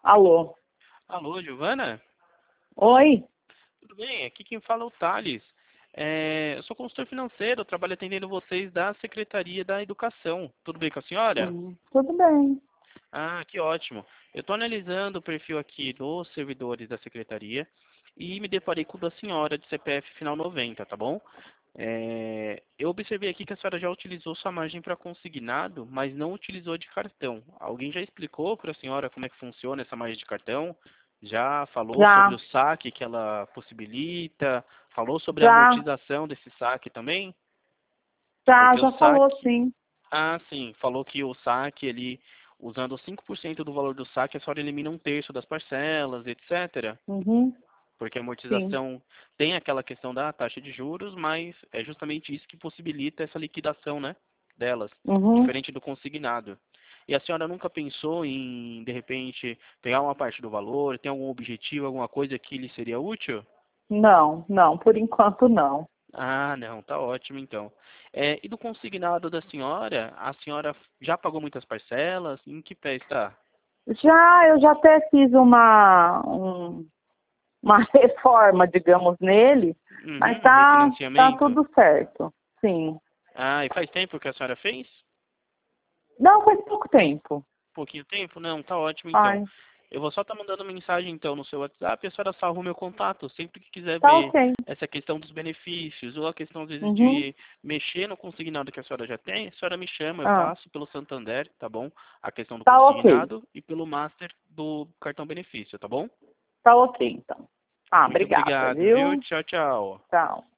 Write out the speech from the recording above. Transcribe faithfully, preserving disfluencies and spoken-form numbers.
Alô? Alô, Giovana? Oi? Tudo bem? Aqui quem fala é o Thales. É, eu sou consultor financeiro, trabalho atendendo vocês da Secretaria da Educação. Tudo bem com a senhora? Hum, tudo bem. Ah, que ótimo. Eu estou analisando o perfil aqui dos servidores da Secretaria e me deparei com o da senhora de C P F final noventa, tá bom? É, eu observei aqui que a senhora já utilizou sua margem para consignado, mas não utilizou de cartão. Alguém já explicou para a senhora como é que funciona essa margem de cartão? Já falou sobre Já, o saque que ela possibilita? Falou sobre a já, amortização desse saque também? já, Porque o já falou saque, sim. ah, sim, falou que o saque, ele, usando cinco por cento do valor do saque, a senhora elimina um terço das parcelas, etcétera. Uhum, Porque a sim. amortização tem aquela questão da taxa de juros, mas é justamente isso que possibilita essa liquidação, né, delas, Uhum. diferente do consignado. E a senhora nunca pensou em, de repente, pegar uma parte do valor, tem algum objetivo, alguma coisa que lhe seria útil? Não, não, por enquanto não. Ah, não, tá ótimo então. É, e do consignado da senhora, a senhora já pagou muitas parcelas? Em que pé está? Já, eu já até fiz uma, um- uma reforma, digamos, nele, mas Uhum, um tá, tá refinanciamento? tudo certo. Sim. Ah, e faz tempo que a senhora fez? Não, faz pouco tempo. Pouquinho tempo? Não, tá ótimo então. Ai, Eu vou só estar mandando mensagem então no seu WhatsApp e a senhora salva o meu contato. Sempre que quiser tá ver ok. essa questão dos benefícios ou a questão às vezes Uhum. de mexer no consignado que a senhora já tem, a senhora me chama, eu Ah, faço pelo Santander, tá bom? A questão do tá ok. consignado e pelo Master do cartão benefício, tá bom? Tá ok, então. Ah, Muito obrigada, obrigado, viu? viu? Tchau, tchau. Tchau.